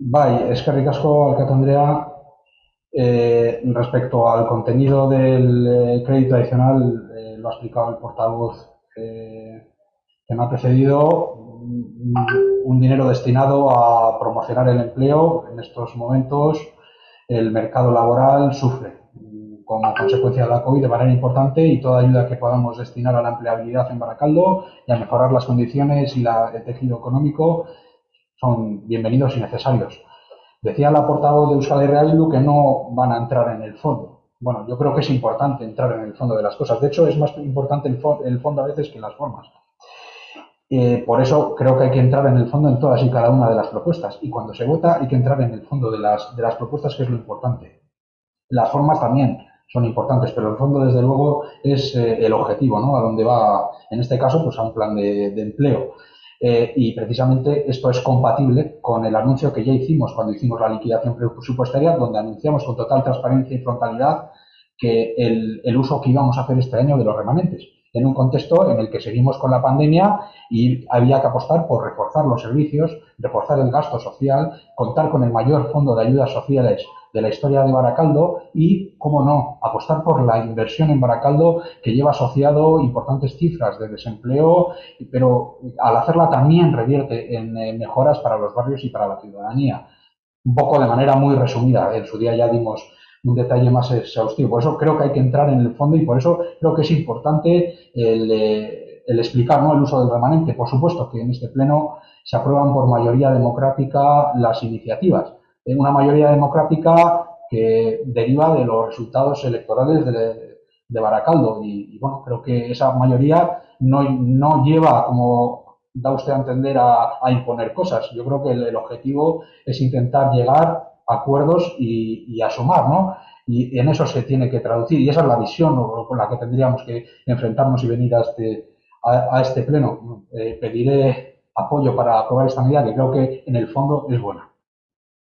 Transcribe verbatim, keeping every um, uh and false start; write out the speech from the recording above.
Bai, eskerrik asko, Alkate Andrea. Eh, respecto al contenido del eh, crédito adicional, eh, lo ha explicado el portavoz eh, que me ha precedido, un, un dinero destinado a promocionar el empleo. En estos momentos el mercado laboral sufre como consecuencia de la COVID de manera importante, y toda ayuda que podamos destinar a la empleabilidad en Baracaldo y a mejorar las condiciones y la, el tejido económico son bienvenidos y necesarios. Decía la portavoz de Euskal Herria Bildu que no van a entrar en el fondo. Bueno, yo creo que es importante entrar en el fondo de las cosas. De hecho, es más importante el, fo el fondo a veces que las formas. Eh, por eso creo que hay que entrar en el fondo en todas y cada una de las propuestas. Y cuando se vota hay que entrar en el fondo de las, de las propuestas, que es lo importante. Las formas también son importantes, pero el fondo, desde luego, es eh, el objetivo, ¿no? A dónde va, en este caso, pues a un plan de, de empleo. Eh, y precisamente esto es compatible con el anuncio que ya hicimos cuando hicimos la liquidación presupuestaria, donde anunciamos con total transparencia y frontalidad que el, el uso que íbamos a hacer este año de los remanentes, en un contexto en el que seguimos con la pandemia y había que apostar por reforzar los servicios, reforzar el gasto social, contar con el mayor fondo de ayudas sociales de la historia de Baracaldo y, cómo no, apostar por la inversión en Baracaldo, que lleva asociado importantes cifras de desempleo, pero al hacerla también revierte en mejoras para los barrios y para la ciudadanía. Un poco de manera muy resumida, en su día ya dimos un detalle más exhaustivo. Por eso creo que hay que entrar en el fondo, y por eso creo que es importante el, eh, el explicar, ¿no?, el uso del remanente. Por supuesto que en este pleno se aprueban por mayoría democrática las iniciativas. En una mayoría democrática que deriva de los resultados electorales de, de Baracaldo. Y, y, bueno, creo que esa mayoría no, no lleva, como da usted a entender, a, a imponer cosas. Yo creo que el, el objetivo es intentar llegar a acuerdos y, y a sumar, ¿no? Y en eso se tiene que traducir, y esa es la visión con la que tendríamos que enfrentarnos y venir a este, a, a este pleno. Eh, pediré apoyo para aprobar esta medida, que creo que en el fondo es buena.